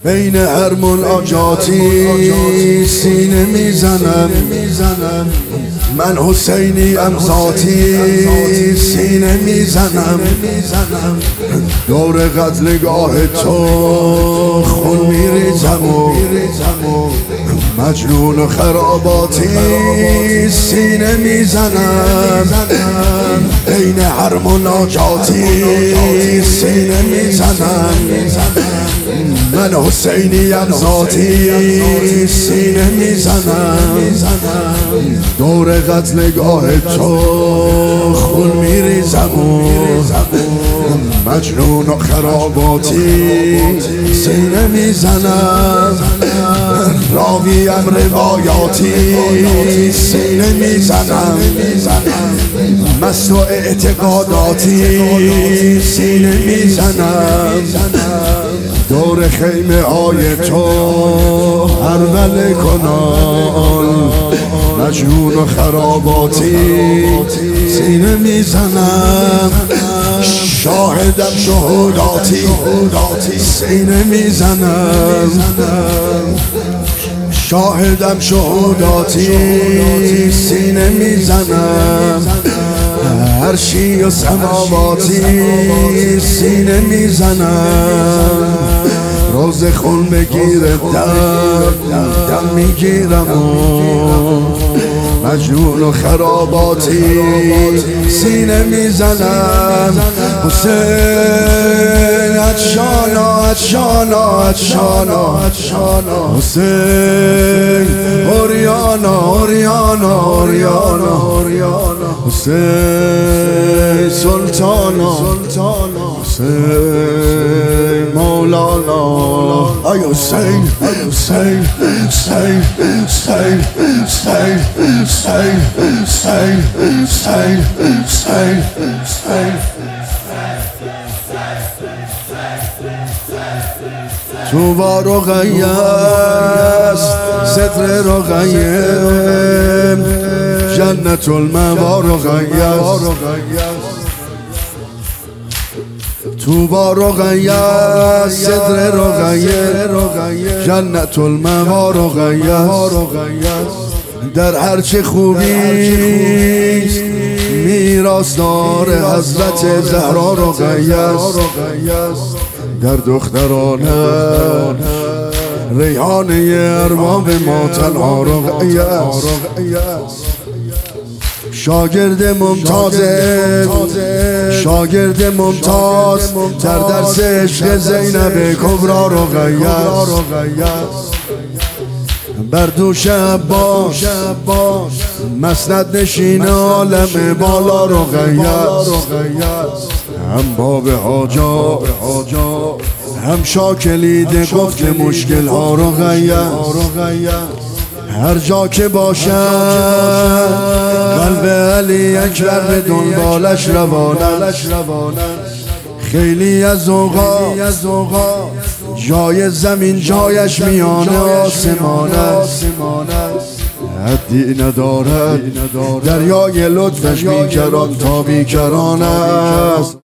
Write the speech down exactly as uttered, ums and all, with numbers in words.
بین هر مناجاتی سینه میزنم، من حسینی ام ذاتی سینه میزنم. دور قتلگاه تو خون میریزم و مجنون و خراباتی سینه میزنم. بین هر مناجاتی سینه میزنم، من حسینی ام ذاتی سینه میزنم. دور قتلگاه تو خون میریزم و مجنون و خراباتی سینه میزنم. راویم روایاتی سینه میزنم، مست و اعتقاداتی سینه میزنم. دور خیمه های تو هرول کنان، مجنون و خراباتی سینه میزنم. شاهدم شهوداتی سینه میزنم، شاهدم شهوداتی سینه میزنم. عرشی و سماواتی سینه میزنم. روز خون بگیره دم دم میگیرم و مجنون و خراباتی سینه میزنم. حسین عطشانا عطشانا عطشانا حسین اوریانا اوریانا اوریانا حسین سلطانا حسین مولانا. ای حسین حسین حسین حسین حسین حسین حسین حسین حسین حسین. تو با رقیه صدر رقیه، جنت المأوا رقیه. تو با رقیه صدر رقیه، جنت المأوا رقیه. در هرچه خوبیست میراثدار حضرت زهرا رقیه. در دخترانه ریحانه ارباب ما تنها رقیه. شاگرد ممتاز شاگرد ممتاز در درس عشق زینب کبرا رقیه. بر دوش عباس مسند نشین عالم بالا رقیه. هم باب حاجا هم شاکلید گفت مشکل ها رقیه. هر جا که باشد قلب علی اکبر به دنبالش روانه. خیلی از اوقات جای زمین جایش میانه آسمانه. حدی ندارد دریای لطفش بیکران تا بیکران است.